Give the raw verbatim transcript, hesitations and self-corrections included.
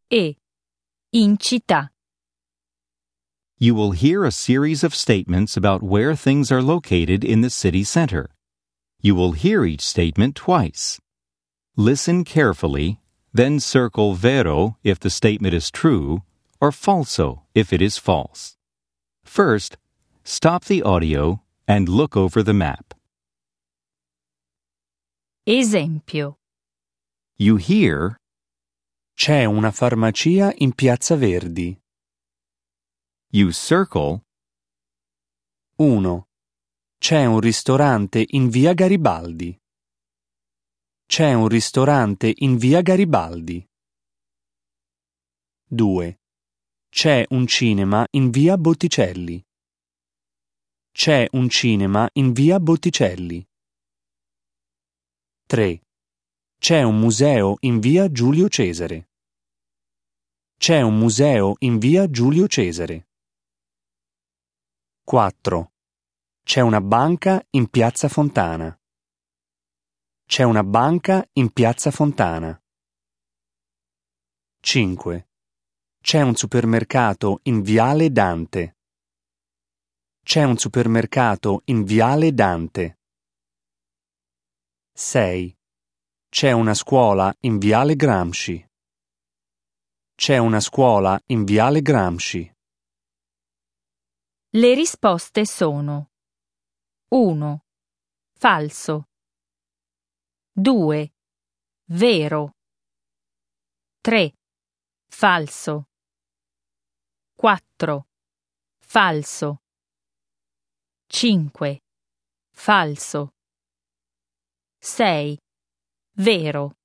E. In città. You will hear a series of statements about where things are located in the city center. You will hear each statement twice. Listen carefully, then circle vero if the statement is true, or falso if it is false. First, stop the audio and look over the map. Esempio. You hear, C'è una farmacia in Piazza Verdi. you circle, uno. C'è un ristorante in via Garibaldi. C'è un ristorante in via Garibaldi. due. C'è un cinema in via Botticelli. C'è un cinema in via Botticelli. tre. C'è un museo in via Giulio Cesare. C'è un museo in via Giulio Cesare. quattro. C'è una banca in Piazza Fontana. C'è una banca in Piazza Fontana. cinque. C'è un supermercato in Viale Dante. C'è un supermercato in Viale Dante. sei. C'è una scuola in Viale Gramsci. C'è una scuola in Viale Gramsci. Le risposte sono: uno. Falso. due. Vero. tre. Falso. quattro. Falso. cinque. Falso. sei. Vero.